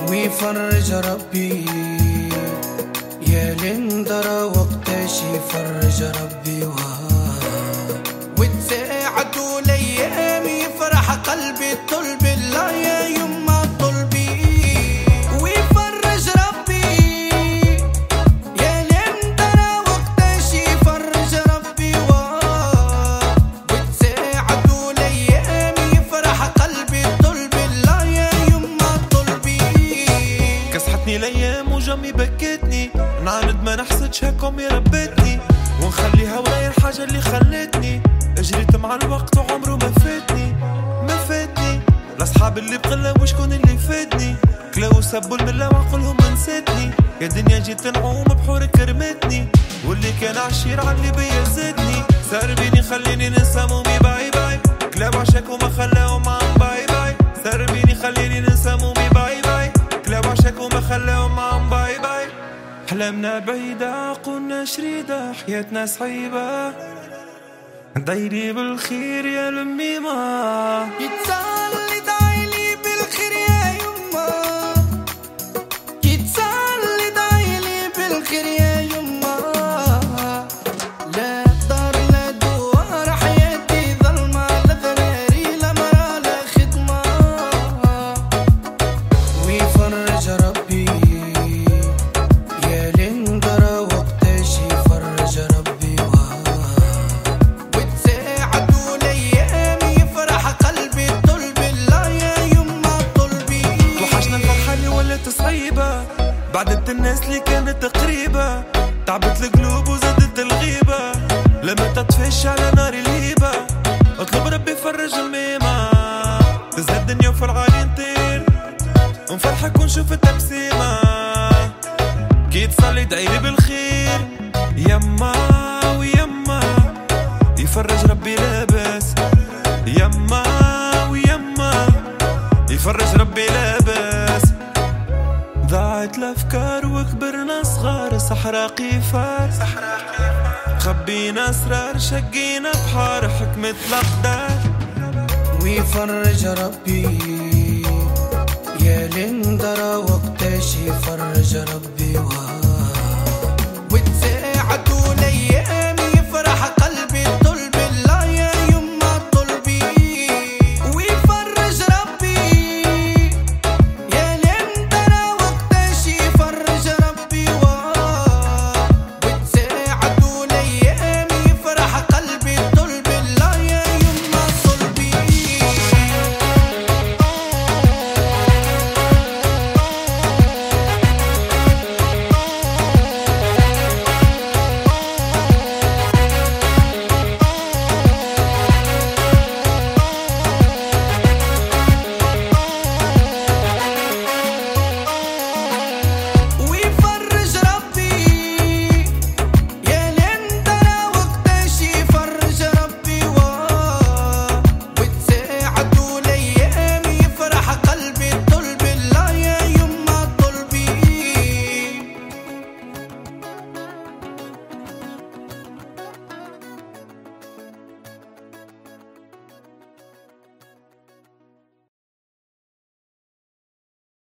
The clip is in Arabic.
ويفرج ربي يا لندرة وقتاش يفرج ربي وتساعدوا الايام يفرح قلبي طلب الله يا يما طلبي ويفرج ربي يا لندرة وقتاش يفرج ربي وتساعدوا الايام يفرح قلبي طلب الله يا يما طلبي. كسحتني الايام وجمي بكتني نعاند ما نحسدش هيك امي ربتني ونخليها ورايا الحاجة اللي خلتني اجريت مع الوقت وعمره ما فاتني لاصحاب اللي بقلة وشكون اللي فادني كلاو سبوا الملة وعقلهم نسيتني يا دنيا جيت نعوم بحورك رمتني واللي كان عشير عاللي بيا زدني صار بيني خليني ننسى مومي باي باي كلاو عشاك وما خلاهم عم باي باي صار بيني خليني ننسى مومي باي باي كلاو عشاك وما خلاهم عم باي باي أحلامنا بعيدة قلنا شريدة حياتنا صعيبة دايري بالخير يا لميمة يتصلي دايلي بالخير يا يما يتصلي دايلي بالخير يا يما لا دار لا دوار حياتي ظلمة لا ذراري لا مرا لا خدمة ويفرج ربي يا لندرة وقتاش يفرج ربي وتساعدوا الايام يفرح قلبي طلب الله يا يما طلبي. وحشنا الفرحة اللي ولات صعيبة بعدت الناس اللي كانت قريبة تعبت القلوب وزادت الغيبة لما تطفش على نار الهيبة اطلب ربي يفرج الميمة تزهد الدنيا وفي العالي نطير ونفرحك ونشوف التبسيمة كي تصلي دعيلي بالخير يما ويما يفرج ربي لاباس يما ويما يفرج ربي لاباس ضاعت الافكار وكبرنا صغار صحراء قفار خبينا اسرار شقينا بحار حكمة الاقدار ويفرج ربي يا لندرة وقتاش يفرج ربي